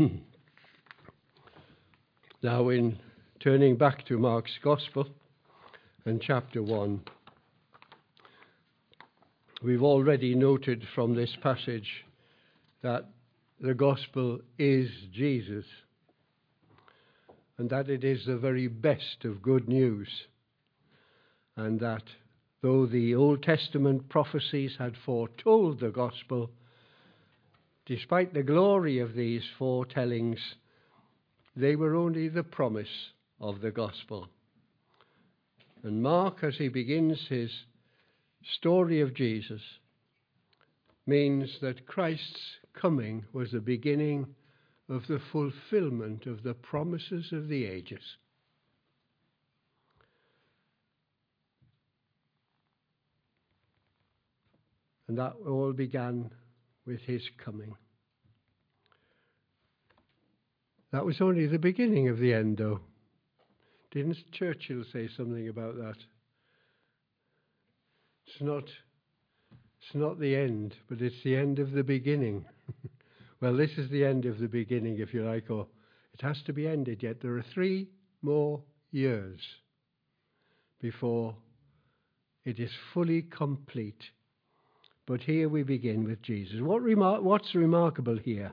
Now, in turning back to Mark's Gospel and chapter 1, we've already noted from this passage that the Gospel is Jesus, and that it is the very best of good news, and that though the Old Testament prophecies had foretold the Gospel, despite the glory of these foretellings, they were only the promise of the Gospel. And Mark, as he begins his story of Jesus, means that Christ's coming was the beginning of the fulfillment of the promises of the ages. And that all began with his coming. That was only the beginning of the end, though. Didn't Churchill say something about that? It's not the end, but it's the end of the beginning. Well, this is the end of the beginning, if you like, or it has to be ended yet. There are 3 more years before it is fully complete. But here we begin with Jesus. What's remarkable here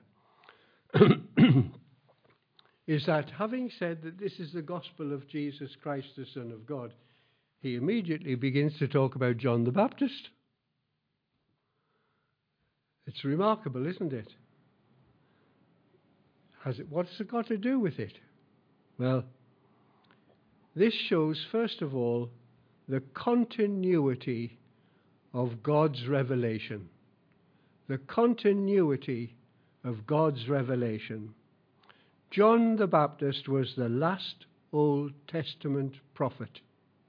is that having said that this is the gospel of Jesus Christ, the Son of God, he immediately begins to talk about John the Baptist. It's remarkable, isn't it? What's it got to do with it? Well, this shows, first of all, the continuity of God's revelation. The continuity of God's revelation. John the Baptist was the last Old Testament prophet.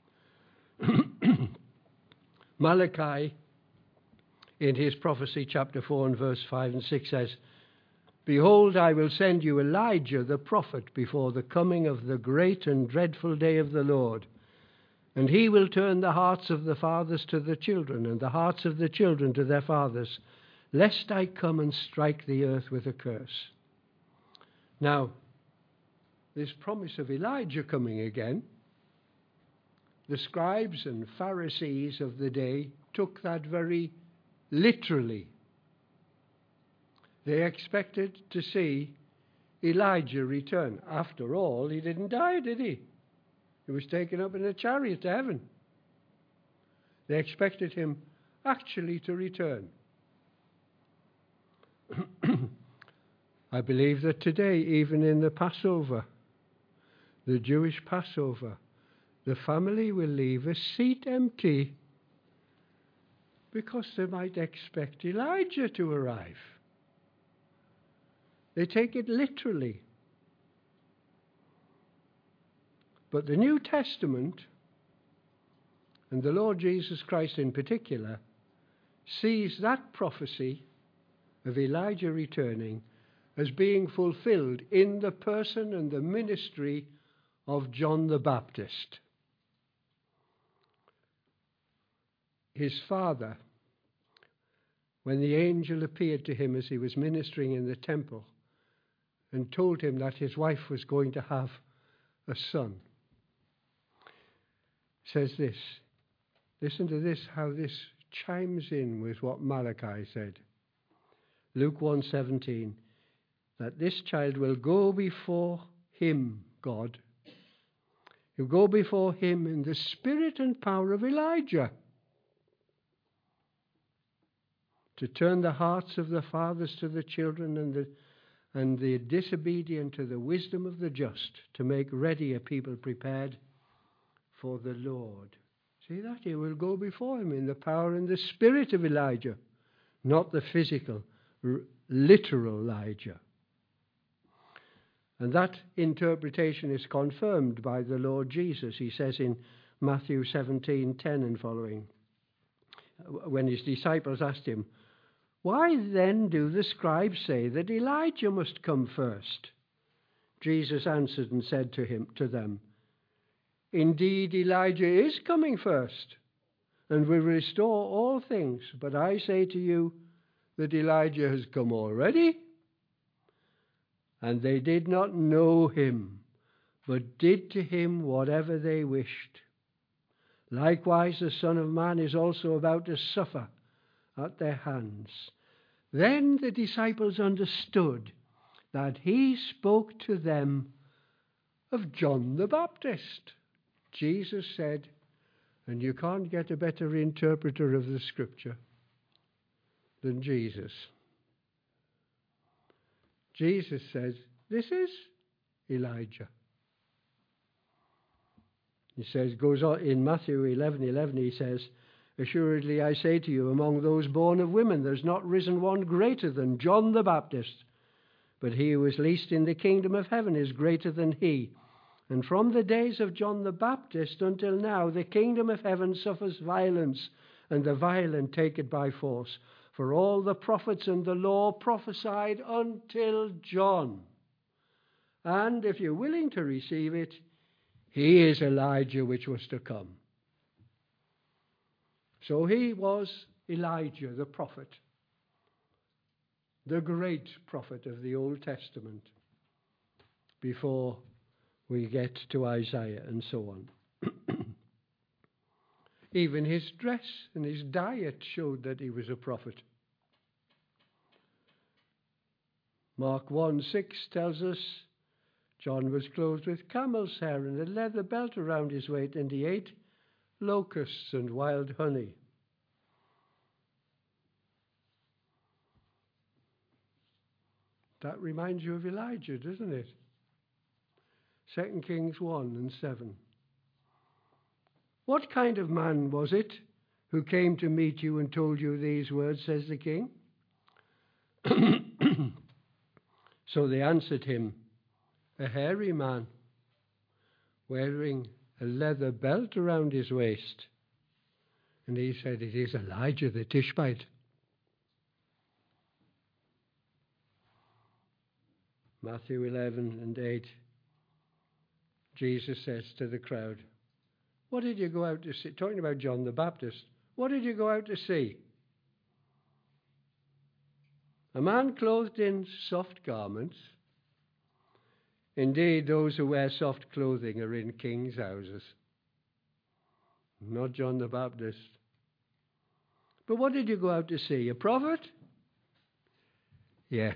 Malachi, in his prophecy, chapter 4 and verse 5 and 6 says, "Behold, I will send you Elijah the prophet before the coming of the great and dreadful day of the Lord. And he will turn the hearts of the fathers to the children, and the hearts of the children to their fathers, lest I come and strike the earth with a curse." Now, this promise of Elijah coming again, the scribes and Pharisees of the day took that very literally. They expected to see Elijah return. After all, he didn't die, did he? He was taken up in a chariot to heaven. They expected him actually to return. I believe that today, even in the Passover, the Jewish Passover, the family will leave a seat empty because they might expect Elijah to arrive. They take it literally. But the New Testament, and the Lord Jesus Christ in particular, sees that prophecy of Elijah returning as being fulfilled in the person and the ministry of John the Baptist. His father, when the angel appeared to him as he was ministering in the temple and told him that his wife was going to have a son, says this. Listen to this, how this chimes in with what Malachi said. Luke 1:17, that this child will go before him, God. He'll go before him in the spirit and power of Elijah, to turn the hearts of the fathers to the children and the disobedient to the wisdom of the just, to make ready a people prepared for the Lord. See that? He will go before him in the power and the spirit of Elijah, not the physical, literal Elijah. And that interpretation is confirmed by the Lord Jesus. He says in Matthew 17:10 and following, when his disciples asked him, "Why then do the scribes say that Elijah must come first?" Jesus answered and said to them, "Indeed, Elijah is coming first and will restore all things. But I say to you that Elijah has come already, And they did not know him, but did to him whatever they wished. Likewise, the Son of Man is also about to suffer at their hands. Then the disciples understood that he spoke to them of John the Baptist. Jesus said, and you can't get a better interpreter of the scripture than Jesus. Jesus says, this is Elijah. He says, goes on in Matthew 11:11, he says, assuredly I say to you, among those born of women, there's not risen one greater than John the Baptist. But he who is least in the kingdom of heaven is greater than he. And from the days of John the Baptist until now, the kingdom of heaven suffers violence, and the violent take it by force. For all the prophets and the law prophesied until John. And if you're willing to receive it, he is Elijah which was to come. So he was Elijah the prophet, the great prophet of the Old Testament, before we get to Isaiah and so on. Even his dress and his diet showed that he was a prophet. Mark 1:6 tells us John was clothed with camel's hair and a leather belt around his waist, and he ate locusts and wild honey. That reminds you of Elijah, doesn't it? 2 Kings 1:7. What kind of man was it who came to meet you and told you these words, says the king? So they answered him, a hairy man, wearing a leather belt around his waist. And he said, it is Elijah the Tishbite. Matthew 11:8. Jesus says to the crowd, what did you go out to see? Talking about John the Baptist. What did you go out to see? A man clothed in soft garments. Indeed, those who wear soft clothing are in kings' houses. Not John the Baptist. But what did you go out to see? A prophet? Yes.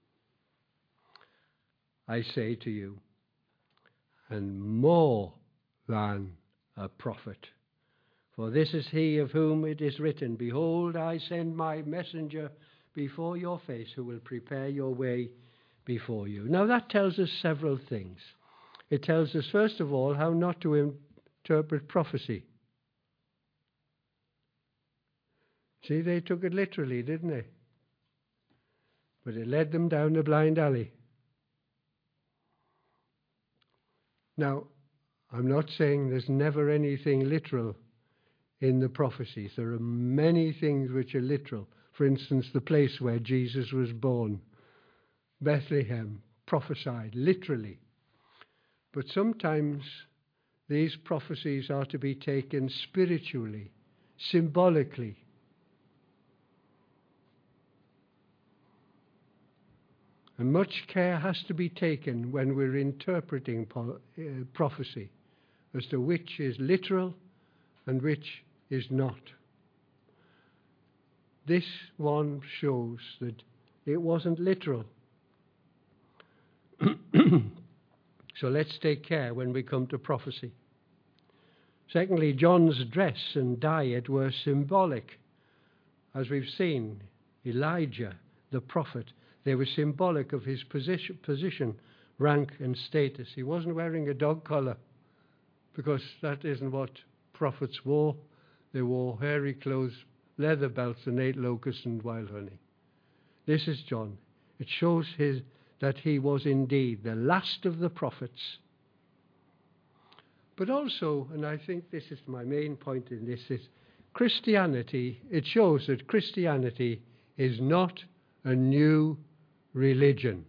I say to you, and more than a prophet. For this is he of whom it is written, behold, I send my messenger before your face, who will prepare your way before you. Now that tells us several things. It tells us, first of all, how not to interpret prophecy. See, they took it literally, didn't they? But it led them down the blind alley. Now, I'm not saying there's never anything literal in the prophecies. There are many things which are literal. For instance, the place where Jesus was born, Bethlehem, prophesied literally. But sometimes these prophecies are to be taken spiritually, symbolically. And much care has to be taken when we're interpreting prophecy as to which is literal and which is not. This one shows that it wasn't literal. So let's take care when we come to prophecy. Secondly, John's dress and diet were symbolic. As we've seen, Elijah, the prophet, they were symbolic of his position, rank and status. He wasn't wearing a dog collar, because that isn't what prophets wore. They wore hairy clothes, leather belts, and ate locusts and wild honey. This is John. It shows that he was indeed the last of the prophets. But also, and I think this is my main point in this, is Christianity. It shows that Christianity is not a new religion.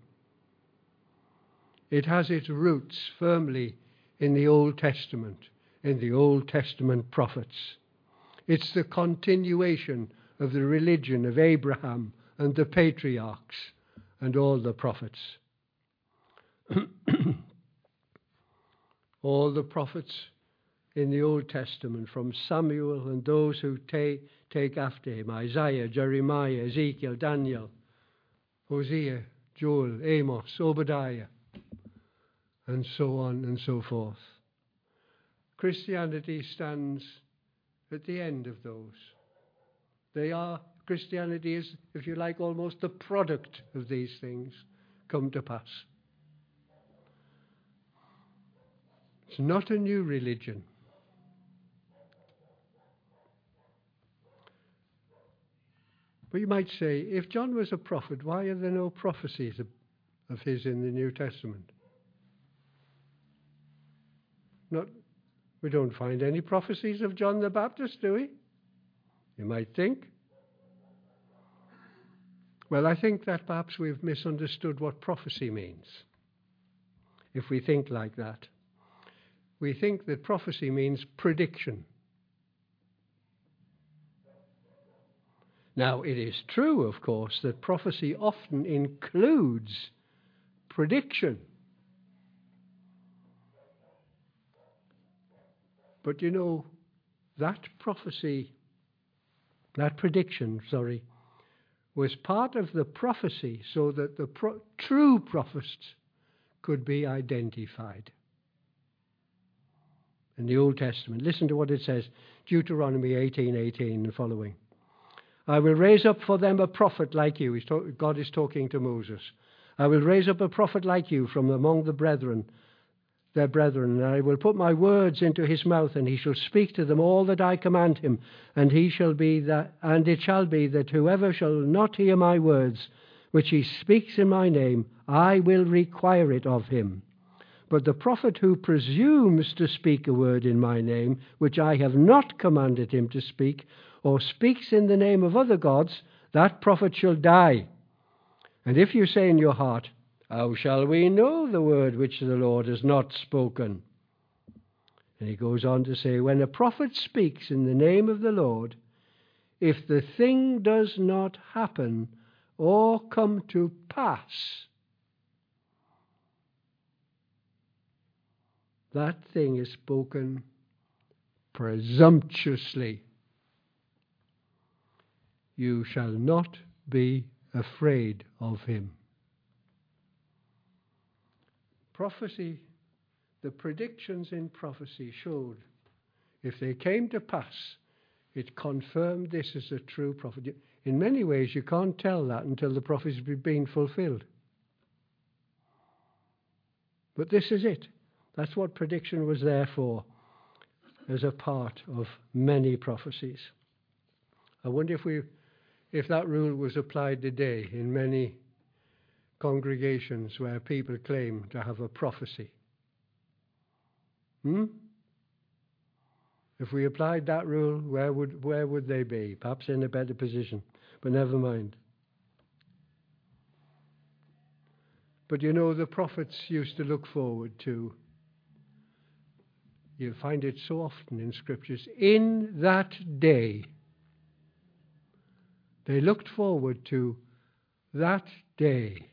It has its roots firmly in the Old Testament, in the Old Testament prophets. It's the continuation of the religion of Abraham and the patriarchs and all the prophets. All the prophets in the Old Testament, from Samuel and those who take after him, Isaiah, Jeremiah, Ezekiel, Daniel, Hosea, Joel, Amos, Obadiah, and so on and so forth. Christianity stands at the end of those. Christianity is, if you like, almost the product of these things come to pass. It's not a new religion. But you might say, if John was a prophet, why are there no prophecies of his in the New Testament? We don't find any prophecies of John the Baptist, do we? You might think. Well, I think that perhaps we've misunderstood what prophecy means, if we think like that. We think that prophecy means prediction. Now, it is true, of course, that prophecy often includes prediction. But you know, that prediction, was part of the prophecy so that the true prophets could be identified. In the Old Testament, listen to what it says, Deuteronomy 18:18 and following. I will raise up for them a prophet like you. God is talking to Moses. I will raise up a prophet like you from among their brethren, and I will put my words into his mouth, and he shall speak to them all that I command him. And it shall be that whoever shall not hear my words, which he speaks in my name, I will require it of him. But the prophet who presumes to speak a word in my name, which I have not commanded him to speak, or speaks in the name of other gods, that prophet shall die. And if you say in your heart, how shall we know the word which the Lord has not spoken? And he goes on to say, when a prophet speaks in the name of the Lord, if the thing does not happen or come to pass, that thing is spoken presumptuously. You shall not be afraid of him. Prophecy, the predictions in prophecy showed, if they came to pass, it confirmed this as a true prophet. In many ways, you can't tell that until the prophecy has been fulfilled. But this is it. That's what prediction was there for, as a part of many prophecies. I wonder if that rule was applied today in many congregations where people claim to have a prophecy. If we applied that rule, where would they be? Perhaps in a better position, but never mind. But you know, the prophets used to look forward to, you find it so often in scriptures, in that day. They looked forward to that day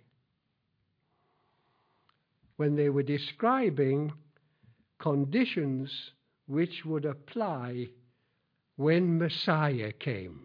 when they were describing conditions which would apply when Messiah came.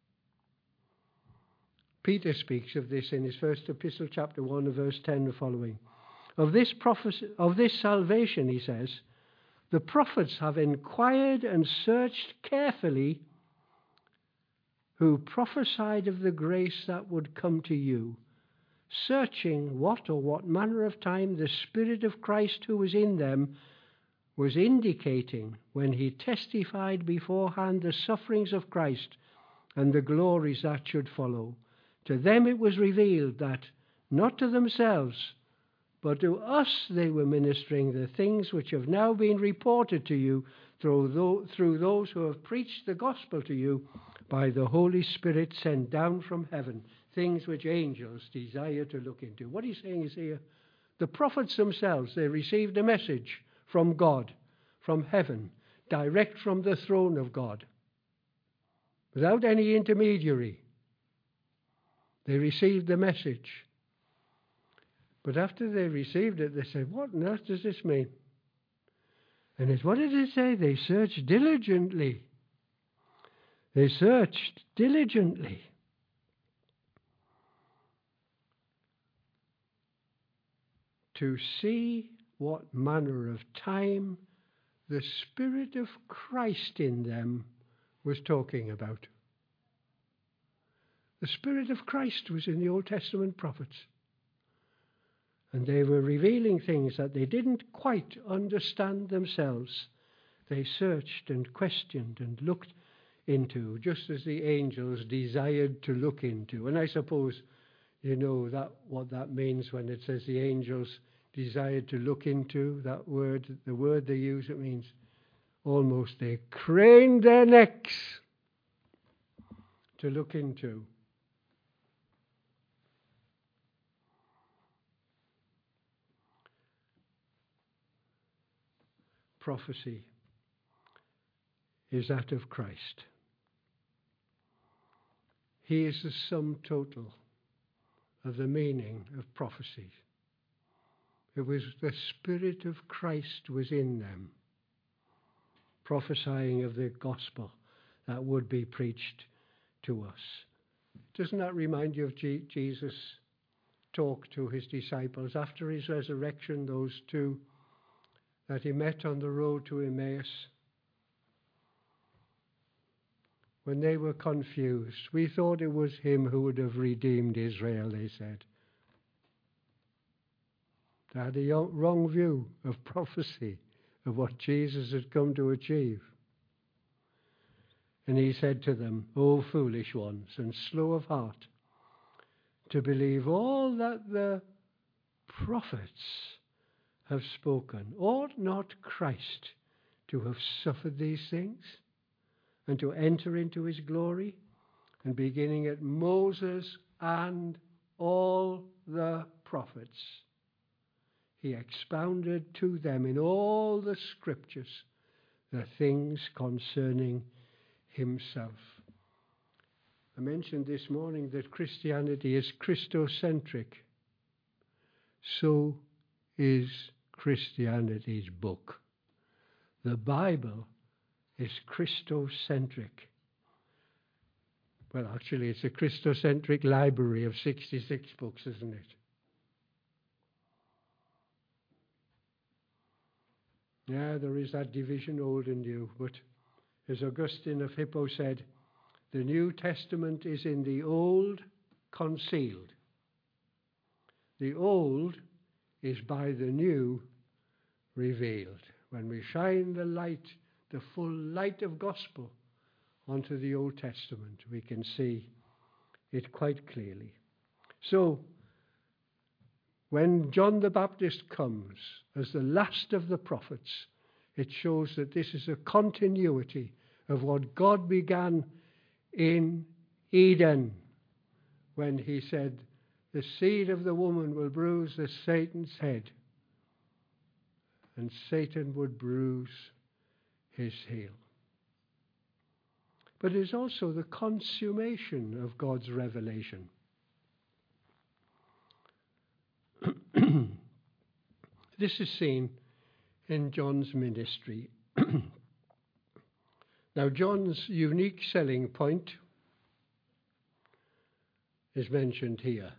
Peter speaks of this in his first epistle, chapter 1, verse 10 and following. Of this salvation, he says, the prophets have inquired and searched carefully, who prophesied of the grace that would come to you, searching what manner of time the Spirit of Christ who was in them was indicating when he testified beforehand the sufferings of Christ and the glories that should follow. To them it was revealed that, not to themselves, but to us they were ministering the things which have now been reported to you through those who have preached the gospel to you by the Holy Spirit sent down from heaven, things which angels desire to look into. What he's saying is here, the prophets themselves, they received a message from God, from heaven, direct from the throne of God, without any intermediary. They received the message. But after they received it, they said, what on earth does this mean? And what did it say? They searched diligently. They searched diligently. To see what manner of time the Spirit of Christ in them was talking about. The Spirit of Christ was in the Old Testament prophets. And they were revealing things that they didn't quite understand themselves. They searched and questioned and looked into, just as the angels desired to look into. And I suppose you know that what that means when it says the angels desired to look into. That word, the word they use, it means almost they craned their necks to look into. Prophecy is that of Christ. He is the sum total of the meaning of prophecy. It was the Spirit of Christ was in them, prophesying of the gospel that would be preached to us. Doesn't that remind you of Jesus' talk to his disciples after his resurrection, those two that he met on the road to Emmaus? When they were confused, we thought it was him who would have redeemed Israel, they said. They had a wrong view of prophecy, of what Jesus had come to achieve. And he said to them, O foolish ones, and slow of heart, to believe all that the prophets have spoken. Ought not Christ to have suffered these things and to enter into his glory? And beginning at Moses and all the prophets, he expounded to them in all the scriptures the things concerning himself. I mentioned this morning that Christianity is Christocentric. So is Christianity's book. The Bible is Christocentric. Well, actually, it's a Christocentric library of 66 books, isn't it? Yeah, there is that division, old and new. But as Augustine of Hippo said, the New Testament is in the Old concealed. The Old is by the New revealed. When we shine the light, the full light of gospel onto the Old Testament, we can see it quite clearly. So, when John the Baptist comes as the last of the prophets, it shows that this is a continuity of what God began in Eden when he said, the seed of the woman will bruise the Satan's head, and Satan would bruise his heel. But it is also the consummation of God's revelation. This is seen in John's ministry. Now, John's unique selling point is mentioned here.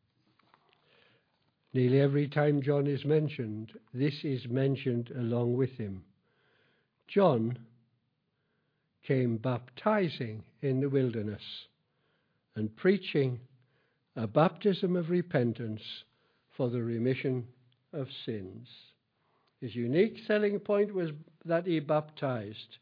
Nearly every time John is mentioned, this is mentioned along with him. John came baptizing in the wilderness and preaching a baptism of repentance for the remission of sins. His unique selling point was that he baptized.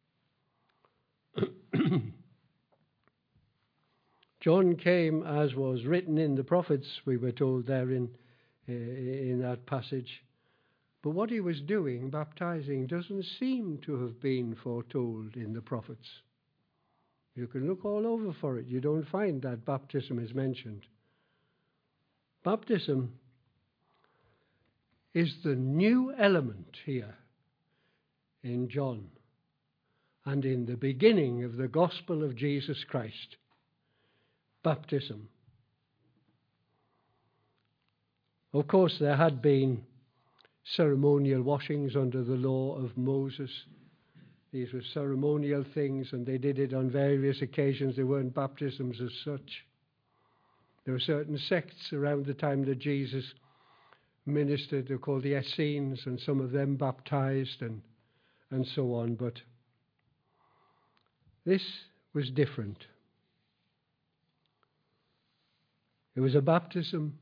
John came, as was written in the prophets, we were told there in that passage. But what he was doing, baptizing, doesn't seem to have been foretold in the prophets. You can look all over for it. You don't find that baptism is mentioned. Baptism is the new element here in John and in the beginning of the gospel of Jesus Christ. Baptism. Of course, there had been ceremonial washings under the law of Moses. These were ceremonial things, and they did it on various occasions. They weren't baptisms as such. There were certain sects around the time that Jesus ministered. They're called the Essenes, and some of them baptized and so on. But this was different. It was a baptism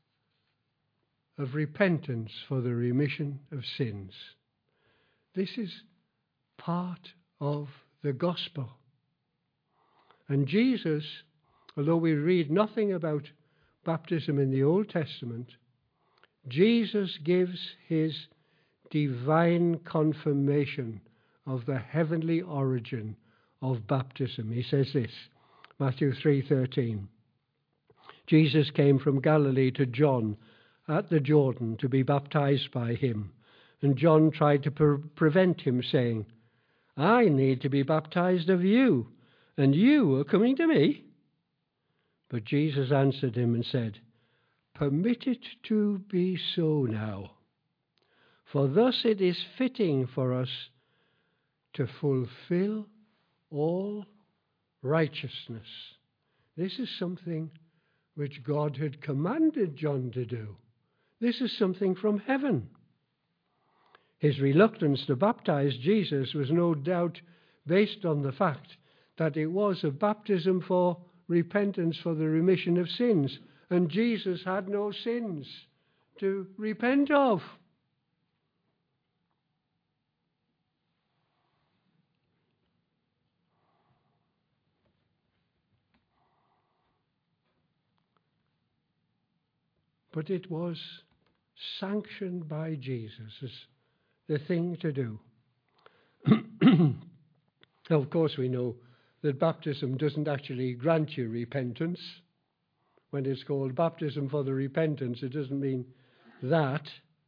of repentance for the remission of sins. This is part of the gospel. And Jesus, although we read nothing about baptism in the Old Testament, Jesus gives his divine confirmation of the heavenly origin of baptism. He says this, Matthew 3:13. Jesus came from Galilee to John at the Jordan to be baptized by him. And John tried to prevent him, saying, I need to be baptized of you, and you are coming to me? But Jesus answered him and said, Permit it to be so now, for thus it is fitting for us to fulfill all righteousness. This is something which God had commanded John to do. This is something from heaven. His reluctance to baptize Jesus was no doubt based on the fact that it was a baptism for repentance for the remission of sins, and Jesus had no sins to repent of. But it was sanctioned by Jesus as the thing to do. Now, of course, we know that baptism doesn't actually grant you repentance. When it's called baptism for the repentance, it doesn't mean that.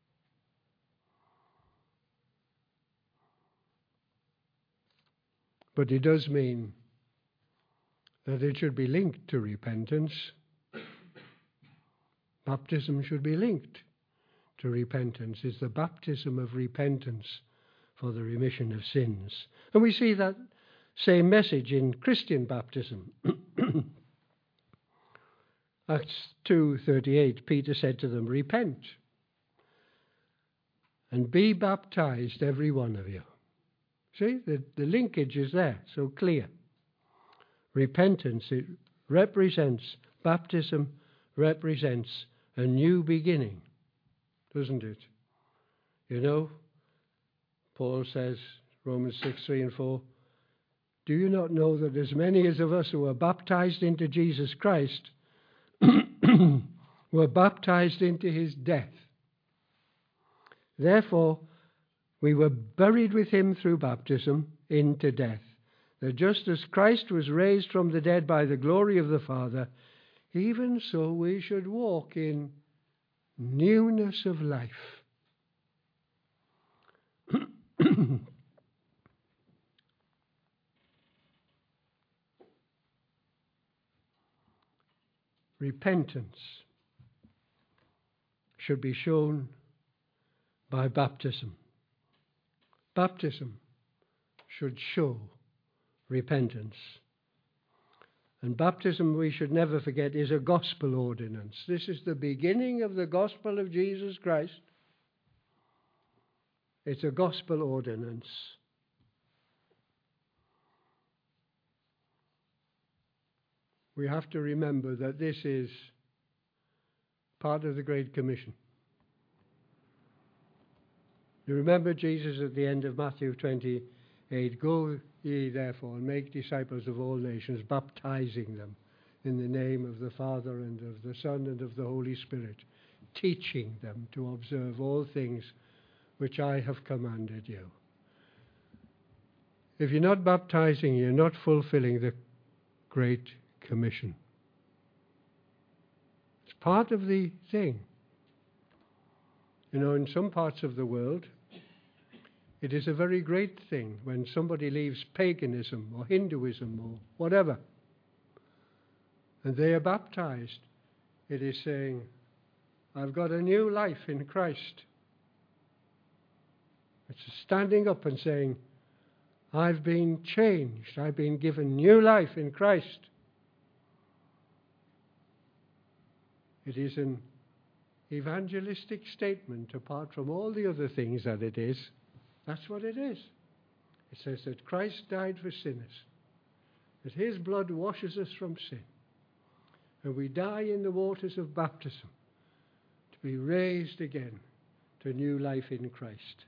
But it does mean that it should be linked to repentance. Baptism should be linked to repentance. It's the baptism of repentance for the remission of sins. And we see that same message in Christian baptism. Acts 2:38, Peter said to them, Repent and be baptized, every one of you. See, the linkage is there, so clear. Repentance, it represents, baptism represents a new beginning, doesn't it? You know, Paul says, Romans 6:3-4, do you not know that as many as of us who are baptized into Jesus Christ were baptized into his death? Therefore, we were buried with him through baptism into death, that just as Christ was raised from the dead by the glory of the Father, even so we should walk in newness of life. Repentance should be shown by baptism. Baptism should show repentance. And baptism, we should never forget, is a gospel ordinance. This is the beginning of the gospel of Jesus Christ. It's a gospel ordinance. We have to remember that this is part of the Great Commission. You remember Jesus at the end of Matthew 28, Go ye therefore and make disciples of all nations, baptizing them in the name of the Father and of the Son and of the Holy Spirit, teaching them to observe all things which I have commanded you. If you're not baptizing, you're not fulfilling the Great Commission. It's part of the thing. You know, in some parts of the world, it is a very great thing when somebody leaves paganism or Hinduism or whatever, and they are baptized. It is saying, I've got a new life in Christ. It's standing up and saying, I've been changed. I've been given new life in Christ. It is an evangelistic statement apart from all the other things that it is. That's what it is. It says that Christ died for sinners, that his blood washes us from sin, and we die in the waters of baptism to be raised again to new life in Christ.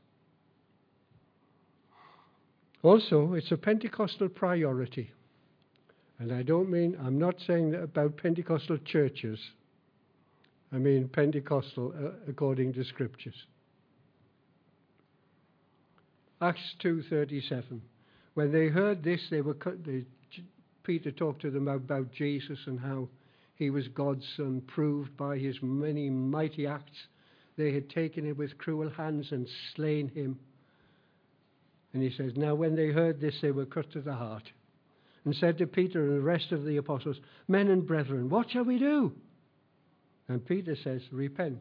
Also, it's a Pentecostal priority. And I'm not saying that about Pentecostal churches. I mean Pentecostal according to Scriptures. Acts 2:37. When they heard this, Peter talked to them about Jesus and how he was God's Son, proved by his many mighty acts. They had taken him with cruel hands and slain him. And he says, now when they heard this, they were cut to the heart, and said to Peter and the rest of the apostles, men and brethren, what shall we do? And Peter says, repent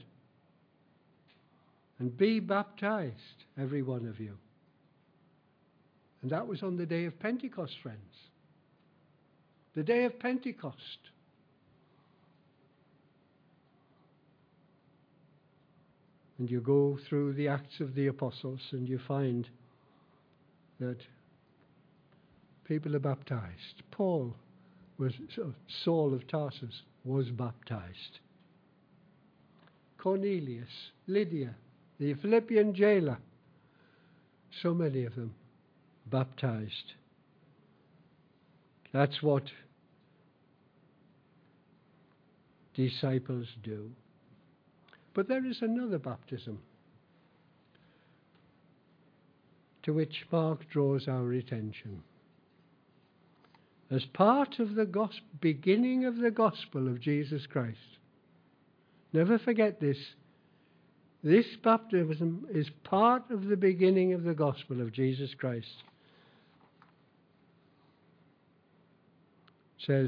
and be baptized, every one of you. And that was on the day of Pentecost, friends. The day of Pentecost. And you go through the Acts of the Apostles and you find that people are baptized. Saul of Tarsus was baptized. Cornelius, Lydia, the Philippian jailer, so many of them baptized. That's what disciples do. But there is another baptism to which Mark draws our attention. As part of the beginning of the gospel of Jesus Christ. Never forget this. This baptism is part of the beginning of the gospel of Jesus Christ. It says,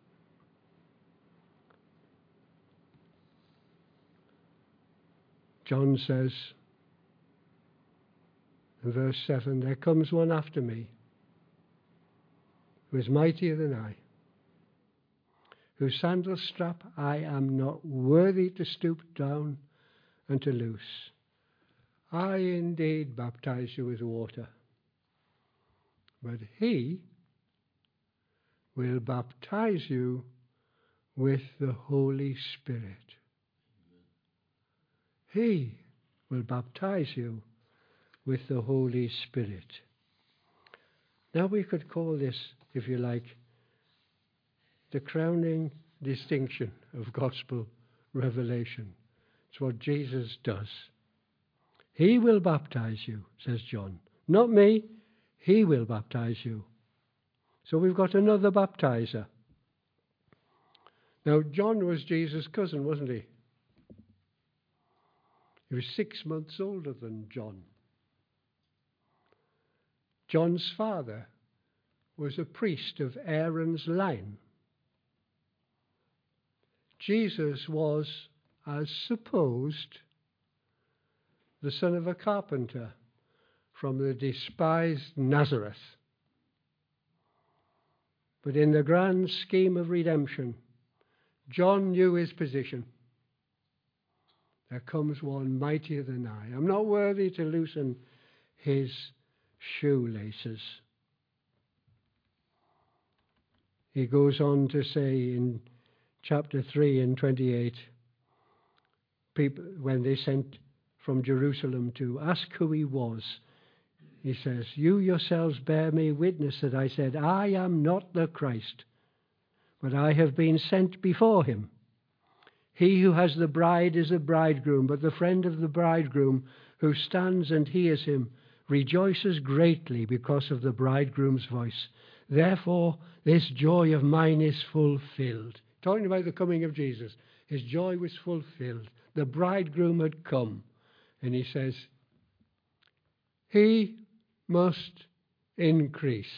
John says, in verse 7, there comes one after me, who is mightier than I, whose sandal strap I am not worthy to stoop down and to loose. I indeed baptize you with water, but he will baptize you with the Holy Spirit. He will baptize you with the Holy Spirit. Now we could call this, if you like, the crowning distinction of gospel revelation. It's what Jesus does. He will baptize you, says John. Not me, he will baptize you. So we've got another baptizer. Now, John was Jesus' cousin, wasn't he? He was 6 months older than John. John's father was a priest of Aaron's line. Jesus was, as supposed, the son of a carpenter from the despised Nazareth. But in the grand scheme of redemption, John knew his position. There comes one mightier than I. I'm not worthy to loosen his shoelaces. He goes on to say in chapter 3 and 28, people, when they sent from Jerusalem to ask who he was, he says, you yourselves bear me witness that I said, I am not the Christ, but I have been sent before him. He who has the bride is the bridegroom, but the friend of the bridegroom who stands and hears him rejoices greatly because of the bridegroom's voice. Therefore, this joy of mine is fulfilled. Talking about the coming of Jesus, his joy was fulfilled. The bridegroom had come. And he says, he must increase,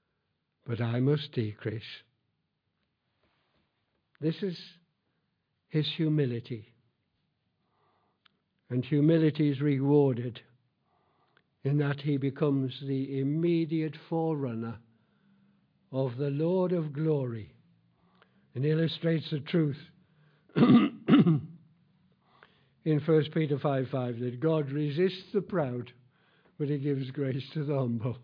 but I must decrease. This is his humility. And humility is rewarded in that he becomes the immediate forerunner of the Lord of glory, and illustrates the truth in 1 Peter 5:5 that God resists the proud, but he gives grace to the humble.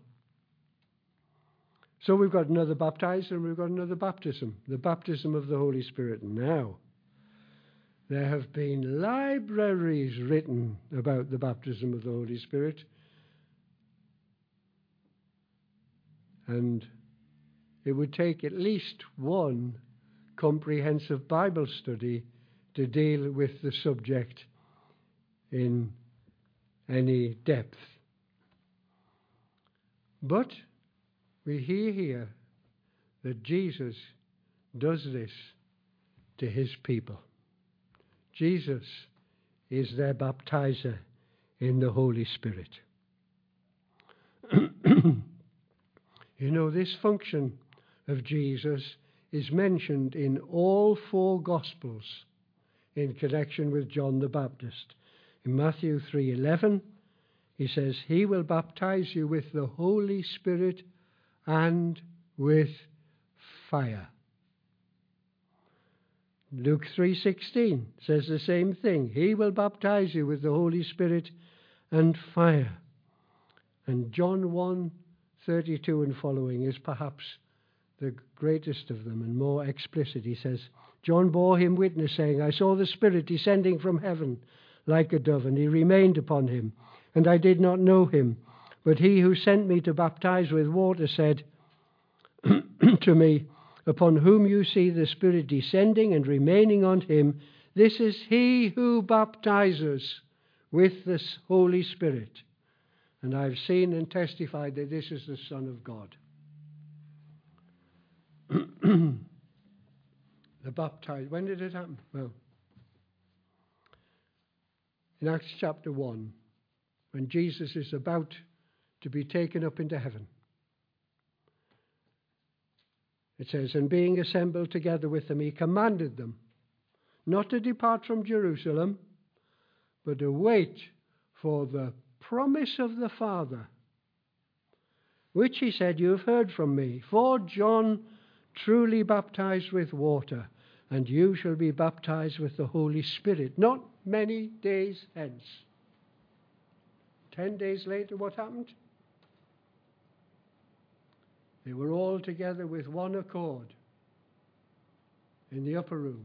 So we've got another baptizer and we've got another baptism, the baptism of the Holy Spirit. Now, there have been libraries written about the baptism of the Holy Spirit, and it would take at least one comprehensive Bible study to deal with the subject in any depth. But we hear here that Jesus does this to his people. Jesus is their baptizer in the Holy Spirit. You know, this function of Jesus is mentioned in all four Gospels in connection with John the Baptist. In Matthew 3:11, he says, he will baptize you with the Holy Spirit and with fire. Luke 3:16 says the same thing. He will baptize you with the Holy Spirit and fire. And John 1:32 and following is perhaps the greatest of them and more explicit. He says, John bore him witness, saying, I saw the Spirit descending from heaven like a dove, and he remained upon him. And I did not know him. But he who sent me to baptize with water said to me, upon whom you see the Spirit descending and remaining on him, this is he who baptizes with the Holy Spirit. And I've seen and testified that this is the Son of God. The baptized. When did it happen? Well, in Acts chapter 1, when Jesus is about to be taken up into heaven, it says, and being assembled together with them, he commanded them not to depart from Jerusalem, but to wait for the promise of the Father, which he said, you have heard from me. For John truly baptized with water, and you shall be baptized with the Holy Spirit not many days hence. 10 days later, what happened? They were all together with one accord in the upper room.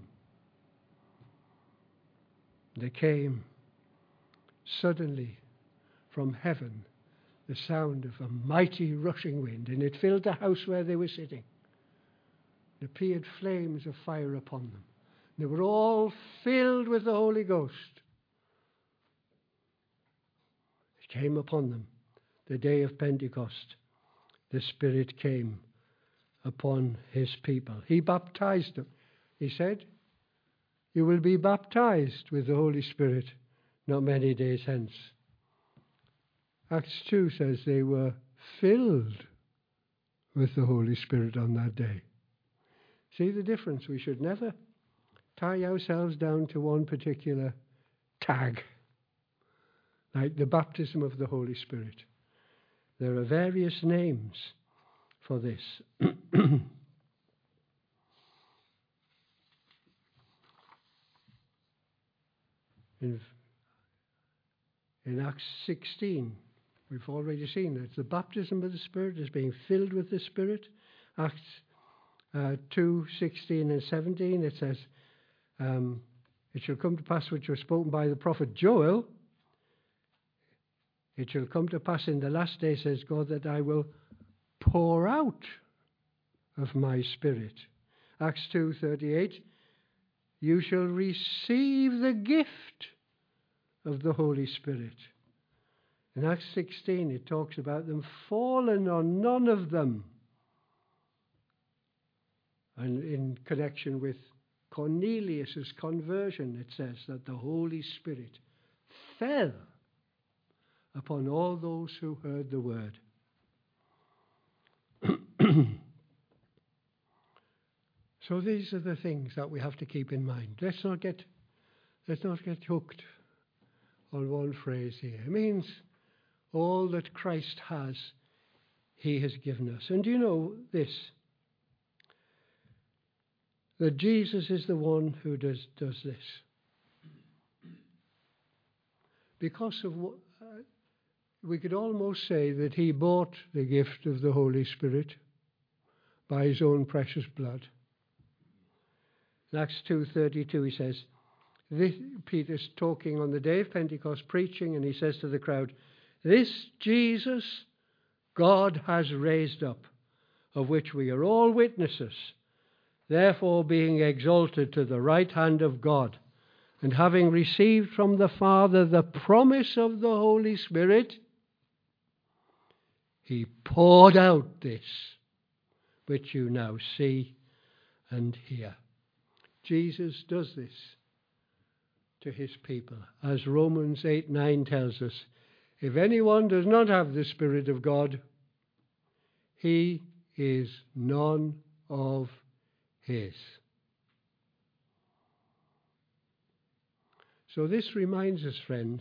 There came suddenly from heaven the sound of a mighty rushing wind, and it filled the house where they were sitting. There appeared flames of fire upon them. They were all filled with the Holy Ghost. It came upon them the day of Pentecost. The Spirit came upon his people. He baptized them. He said, you will be baptized with the Holy Spirit not many days hence. Acts 2 says they were filled with the Holy Spirit on that day. See the difference? We should never tie ourselves down to one particular tag, like the baptism of the Holy Spirit. There are various names for this. In Acts 16, we've already seen that the baptism of the Spirit is being filled with the Spirit. Acts 2:16 and 17, it says, it shall come to pass which was spoken by the prophet Joel. It shall come to pass in the last day, says God, that I will pour out of my Spirit. Acts 2:38, you shall receive the gift of the Holy Spirit. In Acts 16, it talks about them fallen on none of them. And in connection with Cornelius' conversion, it says that the Holy Spirit fell upon all those who heard the word. So these are the things that we have to keep in mind. Let's not get hooked on one phrase here. It means all that Christ has, he has given us. And do you know this? That Jesus is the one who does this. Because of what we could almost say that he bought the gift of the Holy Spirit by his own precious blood. In Acts 2:32 he says, Peter's talking on the day of Pentecost, preaching, and he says to the crowd, "This Jesus God has raised up, of which we are all witnesses. Therefore, being exalted to the right hand of God, and having received from the Father the promise of the Holy Spirit, he poured out this, which you now see and hear." Jesus does this to his people. As Romans 8:9 tells us, if anyone does not have the Spirit of God, he is none of his. So this reminds us, friends,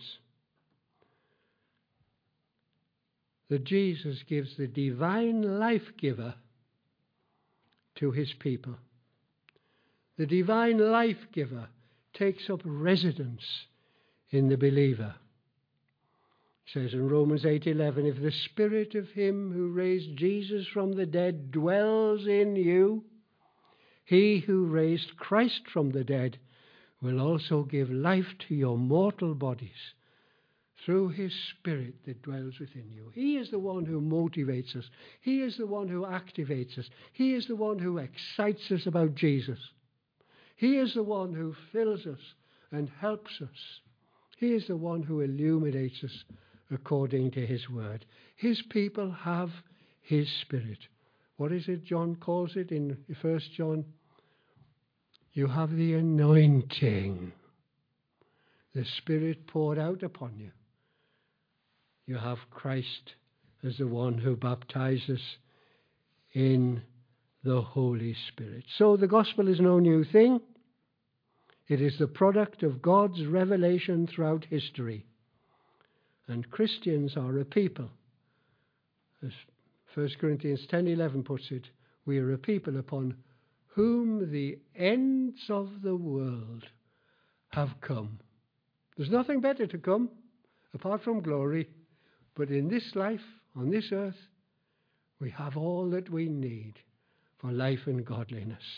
that Jesus gives the divine life giver to his people. The divine life giver takes up residence in the believer. It says in Romans 8:11, if the Spirit of him who raised Jesus from the dead dwells in you, he who raised Christ from the dead will also give life to your mortal bodies through his Spirit that dwells within you. He is the one who motivates us. He is the one who activates us. He is the one who excites us about Jesus. He is the one who fills us and helps us. He is the one who illuminates us according to his word. His people have his Spirit. What is it John calls it in 1 John? You have the anointing. The Spirit poured out upon you. You have Christ as the one who baptizes in the Holy Spirit. So the gospel is no new thing. It is the product of God's revelation throughout history. And Christians are a people. As 1 Corinthians 10:11 puts it, we are a people upon whom the ends of the world have come. There's nothing better to come apart from glory. But in this life, on this earth, we have all that we need for life and godliness.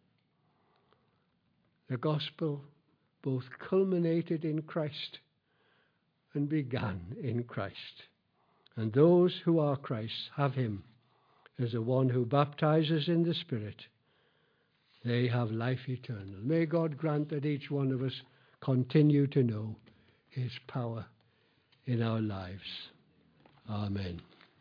The gospel both culminated in Christ and began in Christ. And those who are Christ's have him as the one who baptizes in the Spirit. They have life eternal. May God grant that each one of us continue to know his power in our lives. Amen.